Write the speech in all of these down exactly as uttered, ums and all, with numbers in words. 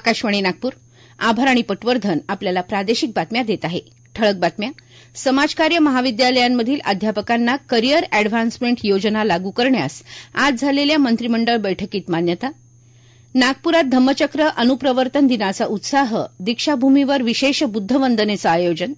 आकाशवाणी नागपूर. आभाराणी पटवर्धन आपल्याला प्रादेशिक बातम्या देत आहे. ठळक बातम्या. समाजकार्य महाविद्यालयांमधील अध्यापकांना करिअर एडव्हान्समेंट योजना लागू करण्यास आज झालेल्या मंत्रिमंडळ बैठकीत मान्यता. नागपुरात धम्मचक्र अनुप्रवर्तन दिनाचा उत्साह. दीक्षाभूमीवर विशेष बुद्धवंदनेचं आयोजन.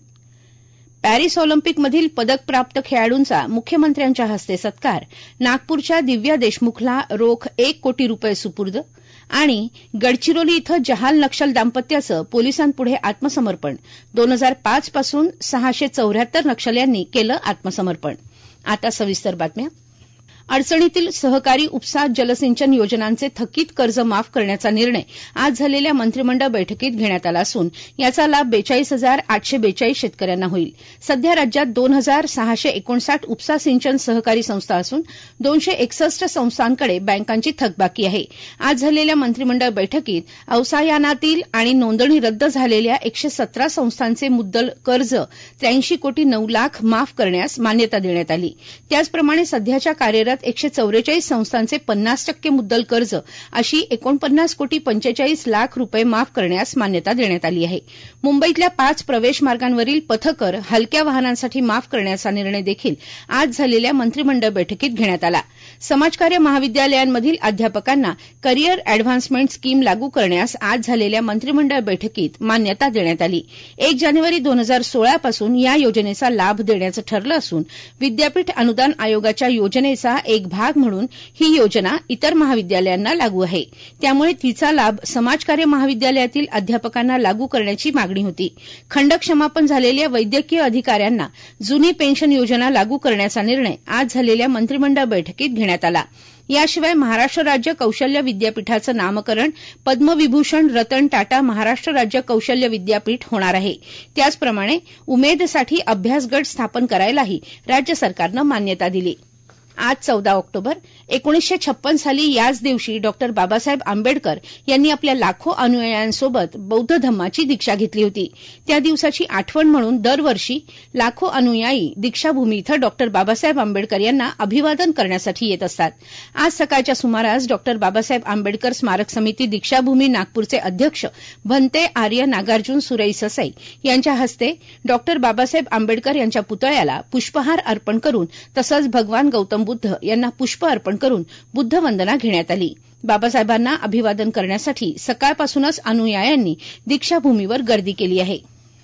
पॅरिस ऑलिम्पिकमधील पदकप्राप्त खेळाडूंचा मुख्यमंत्र्यांच्या हस्ते सत्कार. नागपूरच्या दिव्या देशमुखला रोख एक कोटी रुपये सुपूर्द. आणि गडचिरोली इथं जहाल नक्षल दाम्पत्याचं पोलिसांपुढे आत्मसमर्पण. दोन हजार पाच पासून सहाशे चौऱ्याहत्तर नक्षल्यांनी केलं आत्मसमर्पण. आता सविस्तर बातम्या. अडचणीतील सहकारी उपसा जलसिंचन योजनांचे थकीत कर्ज माफ करण्याचा निर्णय आज झालेल्या मंत्रिमंडळ बैठकीत घेण्यात आला असून याचा लाभ बेचाळीस हजार आठशे बेचाळीस शेतकऱ्यांना होईल. सध्या राज्यात दोन हजार सहाशे एकोणसाठ उपसा सिंचन सहकारी संस्था असून दोनशे एकसष्ट संस्थांकडे बँकांची थकबाकी आहे. आज झालेल्या मंत्रिमंडळ बैठकीत अवसायानातील आणि नोंदणी रद्द झालेल्या एकशे सतरा संस्थांचे मुद्दल कर्ज त्र्याऐंशी कोटी नऊ लाख माफ करण्यास मान्यता देण्यात आली. त्याचप्रमाणे सध्याच्या कार्यरत एकशे चौवेचाळीस संस्थांचे पन्नास टक्के मुद्दल कर्ज अशी एकोणपन्नास कोटी पंचेचाळीस लाख रुपये माफ करण्यास मान्यता देण्यात आली आहे. मुंबईतल्या पाच प्रवेश मार्गांवरील पथकर हलक्या वाहनांसाठी माफ करण्याचा निर्णय देखील आज झालेल्या मंत्रिमंडळ बैठकीत घेण्यात आला. समाजकार्य महाविद्यालयांमधील अध्यापकांना करिअर एडव्हान्समेंट स्कीम लागू करण्यास आज झालेल्या मंत्रिमंडळ बैठकीत मान्यता देण्यात आली. एक जानेवारी दोन हजार सोळा पासून या योजनेचा लाभ देण्याचं ठरलं असून विद्यापीठ अनुदान आयोगाच्या योजनेचा एक भाग म्हणून ही योजना इतर महाविद्यालयांना लागू आहे. त्यामुळे तिचा लाभ समाजकार्य महाविद्यालयातील अध्यापकांना लागू करण्याची मागणी होती. खंड क्षमापन झालेल्या वैद्यकीय अधिकाऱ्यांना जुनी पेन्शन योजना लागू करण्याचा निर्णय आज झालेल्या मंत्रिमंडळ बैठकीत घेण्यात आला. याशिवाय महाराष्ट्र राज्य कौशल्य विद्यापीठाचं नामकरण पद्मविभूषण रतन टाटा महाराष्ट्र राज्य कौशल्य विद्यापीठ होणार आहे. त्याचप्रमाणे उमेदसाठी अभ्यासगट स्थापन करायलाही राज्य सरकारनं मान्यता दिली. आज चौदा ऑक्टोबर एकोणीसशे छप्पन साली याच दिवशी डॉ बाबासाहेब आंबेडकर यांनी आपल्या लाखो अनुयायांसोबत बौद्ध धम्माची दीक्षा घेतली होती. त्या दिवसाची आठवण म्हणून दरवर्षी लाखो अनुयायी दीक्षाभूमी इथं डॉ बाबासाहेब आंबेडकर यांना अभिवादन करण्यासाठी येत असतात. आज सकाळच्या सुमारास डॉ बाबासाहेब आंबेडकर स्मारक समिती दीक्षाभूमी नागपूरचे अध्यक्ष भंते आर्य नागार्जुन सुरई ससाई यांच्या हस्ते डॉ बाबासाहेब आंबेडकर यांच्या पुतळ्याला पुष्पहार अर्पण करून तसंच भगवान गौतम बुद्ध यांना पुष्प अर्पण करून बुद्धवंदना घेण्यात आली. बाबासाहेबांना अभिवादन करण्यासाठी सकाळपासूनच अनुयायांनी दीक्षाभूमीवर गर्दी केली आहे.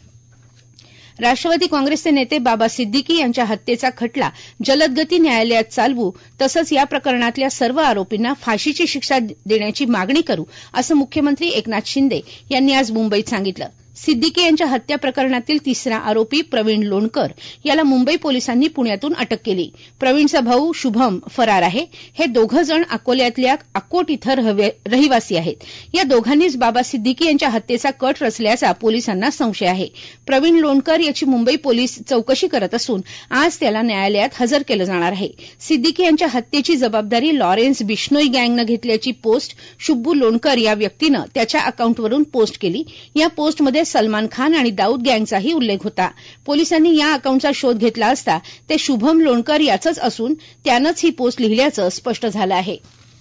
राष्ट्रवादी काँग्रेसचे नेते बाबा सिद्दीकी यांच्या हत्येचा खटला जलदगती न्यायालयात चालवू तसंच या प्रकरणातल्या सर्व आरोपींना फाशीची शिक्षा देण्याची मागणी करू असं मुख्यमंत्री एकनाथ शिंदे यांनी आज मुंबईत सांगितलं. सिद्दीकी यांच्या हत्या प्रकरणातील तिसरा आरोपी प्रवीण लोणकर याला मुंबई पोलिसांनी पुण्यातून अटक केली. प्रवीणचा भाऊ शुभम फरार आहे. हे दोघं जण अकोल्यातल्या अकोट इथं रहिवासी आहेत. या दोघांनीच बाबा सिद्दीकी यांच्या हत्येचा कट रचल्याचा पोलिसांना संशय आहे. प्रवीण लोणकर याची मुंबई पोलीस चौकशी करत असून आज त्याला न्यायालयात हजर केलं जाणार आहे. सिद्दीकी यांच्या हत्येची जबाबदारी लॉरेन्स बिश्नोई गँगनं घेतल्याची पोस्ट शुब्बू लोणकर या व्यक्तीनं त्याच्या अकाउंटवरून पोस्ट केली. या पोस्टमध्ये सलमान खान आणि दाऊद गँगचाही उल्लेख होता. पोलिसांनी या अकाउंटचा शोध घेतला असता ते शुभम लोणकर याचंच असून त्यानंच ही पोस्ट लिहिल्याचं स्पष्ट झालं आहे.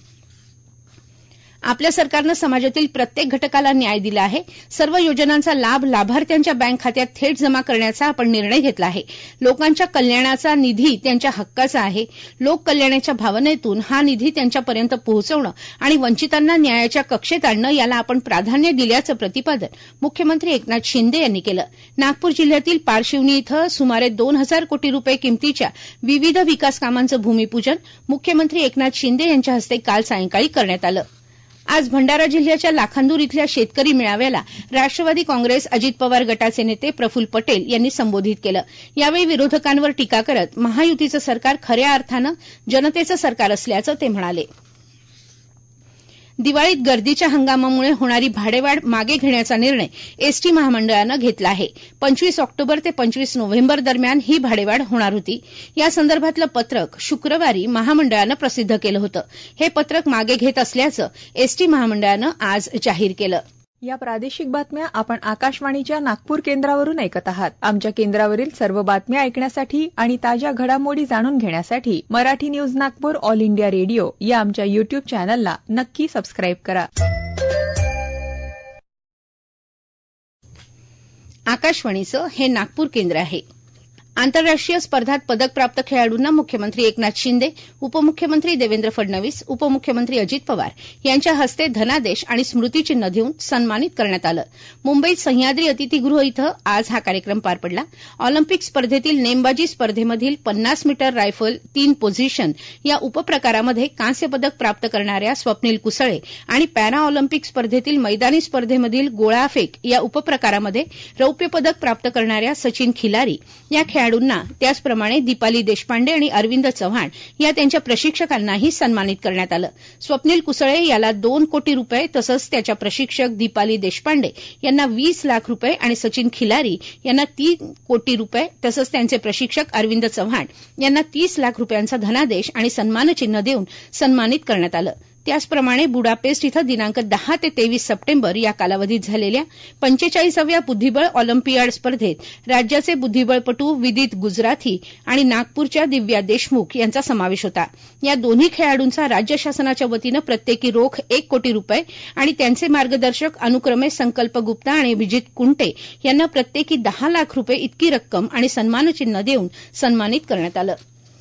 आपल्या सरकारनं समाजातील प्रत्येक घटकाला न्याय दिला आहे. सर्व योजनांचा लाभ लाभार्थ्यांच्या बँक खात्यात थेट जमा करण्याचा आपण निर्णय घेतला आहे. लोकांच्या कल्याणाचा निधी त्यांच्या हक्काचा आहे. लोक कल्याणाच्या भावनेतून हा निधी त्यांच्यापर्यंत पोहोचवणं आणि वंचितांना न्यायाच्या कक्षेत आणणं याला आपण प्राधान्य दिल्याचं प्रतिपादन मुख्यमंत्री एकनाथ शिंदे यांनी केलं. नागपूर जिल्ह्यातील पारशिवनी इथं सुमारे दोन हजार कोटी रुपये किमतीच्या विविध विकास कामांचं भूमिपूजन मुख्यमंत्री एकनाथ शिंदे यांच्या हस्ते काल सायंकाळी करण्यात आलं. आज भंडारा जिल्ह्याच्या लाखांदूर इथल्या शेतकरी मेळाव्याला राष्ट्रवादी काँग्रेस अजित पवार गटाचे नेते प्रफुल्ल पटेल यांनी संबोधित केलं. यावेळी विरोधकांवर टीका करत महायुतीचं सरकार खऱ्या अर्थानं जनतेचं सरकार असल्याचं ते म्हणाले. दिवाळीत गर्दीच्या हंगामामुळे होणारी भाडेवाढ मागे घेण्याचा निर्णय एसटी महामंडळानं घेतला आहे. पंचवीस ऑक्टोबर ते पंचवीस नोव्हेंबर दरम्यान ही भाडेवाढ होणार होती. या संदर्भातलं पत्रक शुक्रवारी महामंडळानं प्रसिद्ध केलं होतं. हे पत्रक मागे घेत असल्याचं एसटी महामंडळानं आज जाहीर केलं. या प्रादेशिक बातम्या आपण आकाशवाणीच्या नागपूर केंद्रावरून ऐकत आहात. आमच्या केंद्रावरील सर्व बातम्या ऐकण्यासाठी आणि ताज्या घडामोडी जाणून घेण्यासाठी Marathi news Nagpur all India radio या आमच्या युट्यूब चॅनलला नक्की सबस्क्राईब करा. आकाशवाणीचं हे नागपूर केंद्र आहे. आंतरराष्ट्रीय स्पर्धात पदक प्राप्त खेळाडूंना मुख्यमंत्री एकनाथ शिंदे, उपमुख्यमंत्री देवेंद्र फडणवीस, उपमुख्यमंत्री अजित पवार यांच्या हस्ते धनादेश आणि स्मृतिचिन्ह देऊन सन्मानित करण्यात आलं. मुंबईत सह्याद्री अतिथीगृह इथं आज हा कार्यक्रम पार पडला. ऑलिम्पिक स्पर्धेतील नेमबाजी स्पर्धेमधील पन्नास मीटर रायफल तीन पोझिशन या उपप्रकारामध्ये कांस्य पदक प्राप्त करणाऱ्या स्वप्नील कुसळे आणि पॅरा ऑलिम्पिक स्पर्धेतील मैदानी स्पर्धेमधील गोळाफेक या उपप्रकारामध्ये रौप्य पदक प्राप्त करणाऱ्या सचिन खिलारी या खेळाडूंना, त्याचप्रमाणे दीपाली देशपांडे आणि अरविंद चव्हाण या त्यांच्या प्रशिक्षकांनाही सन्मानित करण्यात आलं. स्वप्नील कुसळे याला दोन कोटी रुपये तसंच त्याच्या प्रशिक्षक दीपाली देशपांडे यांना वीस लाख रुपये आणि सचिन खिलारी यांना तीन कोटी रुपये तसंच त्यांचे प्रशिक्षक अरविंद चव्हाण यांना तीस लाख रुपयांचा धनादेश आणि सन्मानचिन्ह देऊन सन्मानित करण्यात आलं. त्याचप्रमाणे बुडापेस्ट इथं दिनांक दहा ते तेवीस सप्टेंबर या कालावधीत झालेल्या पंचेचाळीसाव्या बुद्धिबळ ऑलिम्पियाड स्पर्धेत राज्याचे बुद्धिबळपटू विदित गुजराथी आणि नागपूरच्या दिव्या देशमुख यांचा समावेश होता. या दोन्ही खेळाडूंचा राज्य शासनाच्या वतीनं प्रत्येकी रोख एक कोटी रुपये आणि त्यांचे मार्गदर्शक अनुक्रमे संकल्प गुप्ता आणि अभिजित कुंटे यांना प्रत्येकी दहा लाख रुपये इतकी रक्कम आणि सन्मानचिन्ह देऊन सन्मानित करण्यात आलं.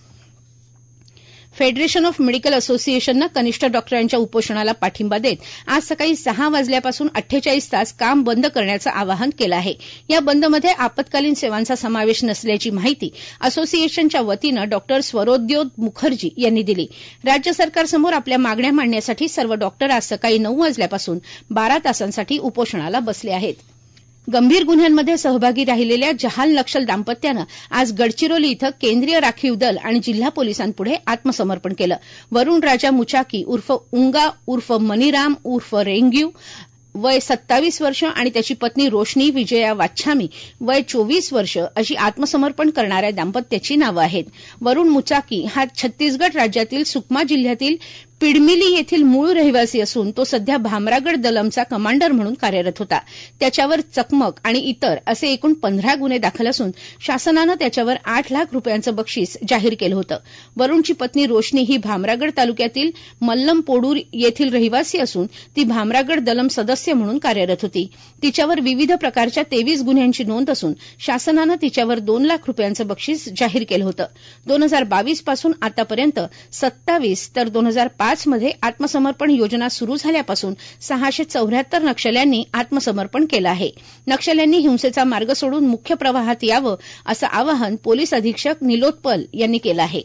फेडरेशन ऑफ मेडिकल असोसिएशननं कनिष्ठ डॉक्टरांच्या उपोषणाला पाठिंबा देत आज सकाळी सहा वाजल्यापासून अठ्ठेचाळीस तास काम बंद करण्याचं आवाहन केलं आहे. या बंदमध्ये आपत्कालीन सेवांचा समावेश नसल्याची माहिती असोसिएशनच्या वतीनं डॉक्टर स्वरोद्योत मुखर्जी यांनी दिली. राज्य सरकारसमोर आपल्या मागण्या मांडण्यासाठी सर्व डॉक्टर आज सकाळी नऊ वाजल्यापासून बारा तासांसाठी उपोषणाला बसले आहेत. गंभीर गुन्ह्यांमध्ये सहभागी राहिलेल्या जहाल नक्षल दाम्पत्यानं आज गडचिरोली इथं केंद्रीय राखीव दल आणि जिल्हा पोलिसांपुढे आत्मसमर्पण केलं. वरुण राजा मुचाकी उर्फ उंगा उर्फ मनीराम उर्फ रेंग्यू वय सत्तावीस वर्ष आणि त्याची पत्नी रोशनी विजया वाच्छामी वय चोवीस वर्ष अशी आत्मसमर्पण करणाऱ्या दाम्पत्याची नावं आहेत. वरुण मुचाकी हा छत्तीसगड राज्यातील सुकमा जिल्ह्यातील पिडमिली येथील मूळ रहिवासी असून तो सध्या भामरागड दलमचा कमांडर म्हणून कार्यरत होता. त्याच्यावर चकमक आणि इतर असे एकूण पंधरा गुन्हे दाखल असून शासनानं त्याच्यावर आठ लाख रुपयांचं बक्षीस जाहीर केलं होतं. वरुणची पत्नी रोशनी ही भामरागड तालुक्यातील मल्लमपोडूर येथील रहिवासी असून ती भामरागड दलम सदस्य म्हणून कार्यरत होती. तिच्यावर विविध प्रकारच्या तेवीस गुन्ह्यांची नोंद असून शासनानं तिच्यावर दोन लाख रुपयांचं बक्षीस जाहीर केलं होतं. दोन हजार बावीस पासून आतापर्यंत सत्तावीस तर दोन हजार पाच मध्ये आत्मसमर्पण योजना सुरू झाल्यापासून सहाशे चौऱ्याहत्तर नक्षल्यांनी आत्मसमर्पण केलं आहे. नक्षल्यांनी हिंसेचा मार्ग सोडून मुख्य प्रवाहात यावं असं आवाहन पोलीस अधीक्षक निलोत्पल यांनी केलं आहे.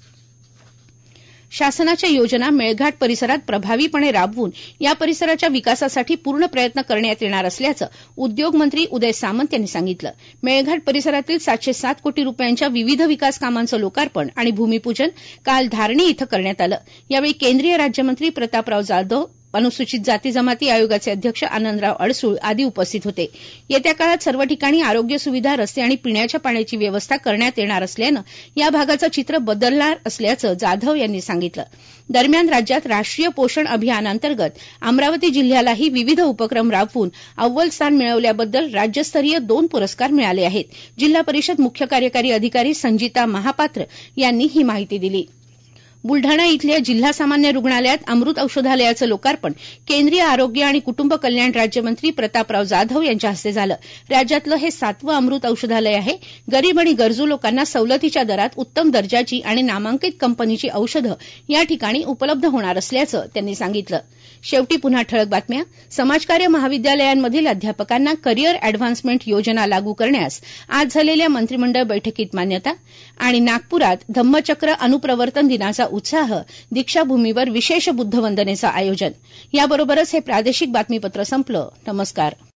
शासनाच्या योजना मेळघाट परिसरात प्रभावीपणे राबवून या परिसराच्या विकासासाठी पूर्ण प्रयत्न करण्यात येणार असल्याचं उद्योगमंत्री उदय सामंत यांनी सांगितलं. मेळघाट परिसरातील सातशे सात कोटी रुपयांच्या विविध विकास कामांचं लोकार्पण आणि भूमिपूजन काल धारणी इथं करण्यात आलं. यावेळी केंद्रीय राज्यमंत्री प्रतापराव जाधव, अनुसूचित जाती जमाती आयोगाचे अध्यक्ष आनंदराव अडसूळ आदी उपस्थित होते. येत्या काळात सर्व ठिकाणी आरोग्य सुविधा, रस्ते आणि पिण्याच्या पाण्याची व्यवस्था करण्यात येणार असल्यानं या भागाचं चित्र बदलणार असल्याचं जाधव यांनी सांगितलं. दरम्यान राज्यात राष्ट्रीय पोषण अभियानांतर्गत अमरावती जिल्ह्यालाही विविध उपक्रम राबवून अव्वल स्थान मिळवल्याबद्दल राज्यस्तरीय दोन पुरस्कार मिळाले आहेत. जिल्हा परिषद मुख्य कार्यकारी अधिकारी संजिता महापात्र यांनी ही माहिती दिली. बुलढाणा इथल्या जिल्हा सामान्य रुग्णालयात अमृत औषधालयाचं लोकार्पण केंद्रीय आरोग्य आणि कुटुंब कल्याण राज्यमंत्री प्रतापराव जाधव यांच्या हस्ते झालं. राज्यातलं हे सातवं अमृत औषधालय आहे. गरीब आणि गरजू लोकांना सवलतीच्या दरात उत्तम दर्जाची आणि नामांकित कंपनीची औषधं या ठिकाणी उपलब्ध होणार असल्याचं त्यांनी सांगितलं. शेवटी पुन्हा ठळक बातम्या. समाजकार्य महाविद्यालयांमधील अध्यापकांना करिअर एडव्हान्समेंट योजना लागू करण्यास आज झालेल्या मंत्रिमंडळ बैठकीत मान्यता आणि नागपुरात धम्मचक्र अनुप्रवर्तन दिनाचा उत्साह, दीक्षाभूमीवर विशेष बुद्धवंदनेचं आयोजन. याबरोबरच हे प्रादेशिक बातमीपत्र संपलं. नमस्कार.